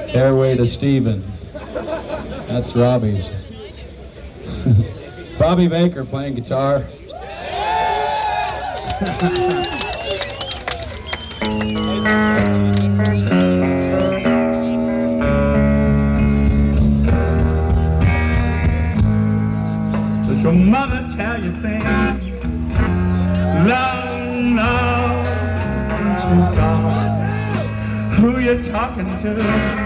Airway to Stephen. That's Robbie's. Bobby Baker playing guitar. Did your mother tell you things long, long she's gone? Who you talking to?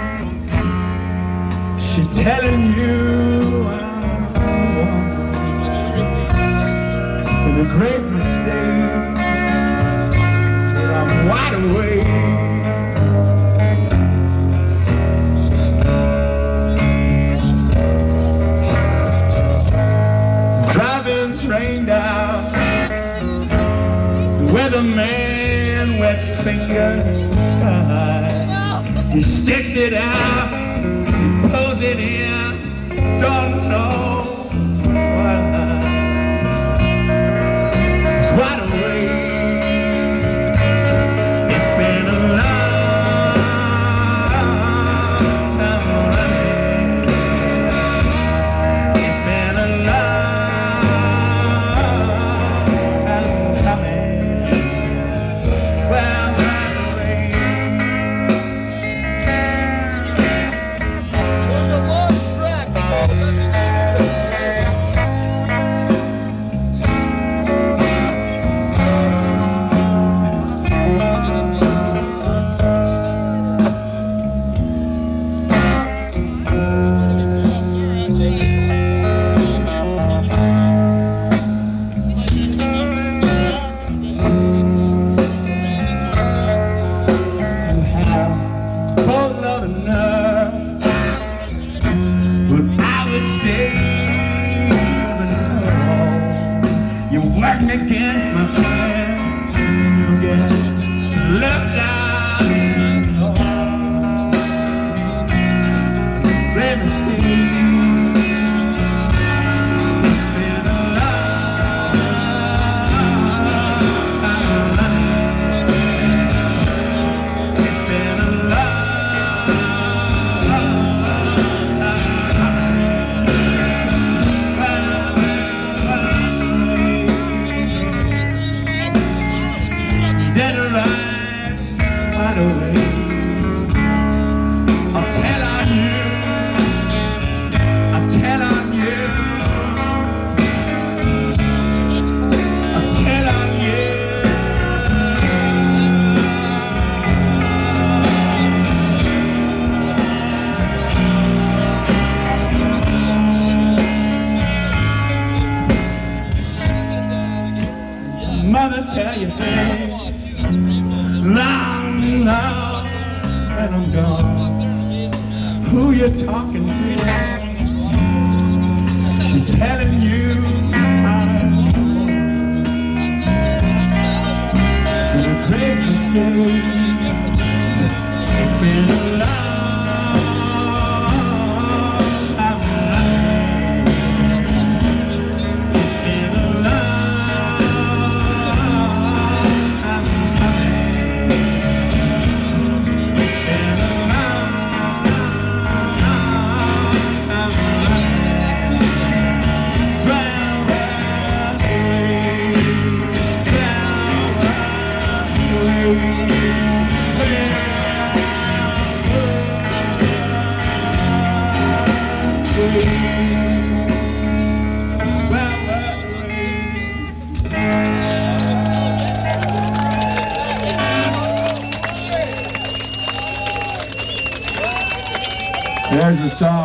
She telling you I'm the one. It's been a great mistake, but I'm wide awake. Driving train down, the weatherman wet fingers the sky. He sticks it out, he pulls it in, don't know why. It's wide awake. It's been a long time running. It's been a long time coming. Well, wide awake. There's a lost track. Working against my plans, you get left out in the cold. Great mistake. It's been a long time running. It's been a long time coming. Dead or alive, wide awake. I'll tell on you, I'll tell on you, I'll tell on you. Mother tell you things long, long, and I'm gone. Who you talking to? She telling you I'm been a great mistake. It's been a long time running. It's been a long time coming. There's a song.